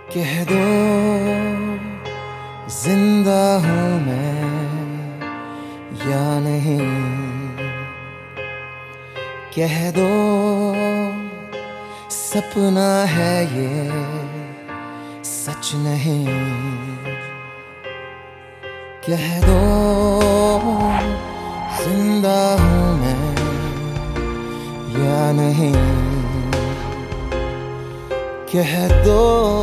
कह दो जिंदा हूँ मैं या नहीं, कह दो सपना है ये सच नहीं, कह दो जिंदा हूँ मैं या नहीं, कह दो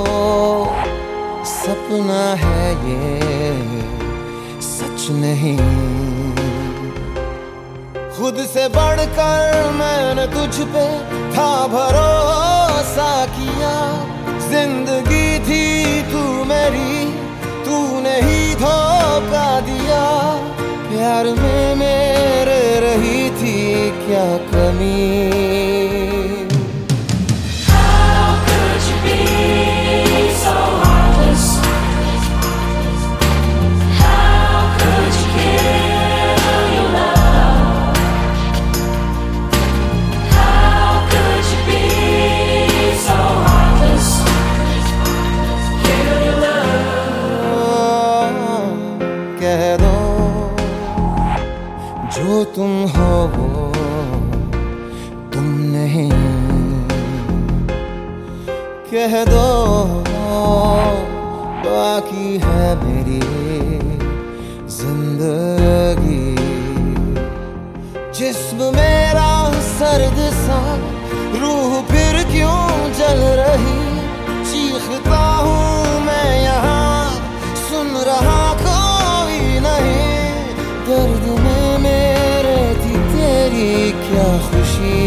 सपना है ये सच नहीं। खुद से बढ़कर मैंने तुझ पे था भरोसा किया, जिंदगी थी तू मेरी, तूने ही धोखा दिया। प्यार में मेरे रही थी क्या कमी? कह दो जो तुम हो वो तुम नहीं, कह दो बाकी है मेरी जिंदगी। जिस्म मेरा सर्द सा, रूह फिर क्यों जल रही, चीखता हूँ मैं यहाँ सुन रहा कोई नहीं। दर्द में मेरे थी तेरी क्या खुशी,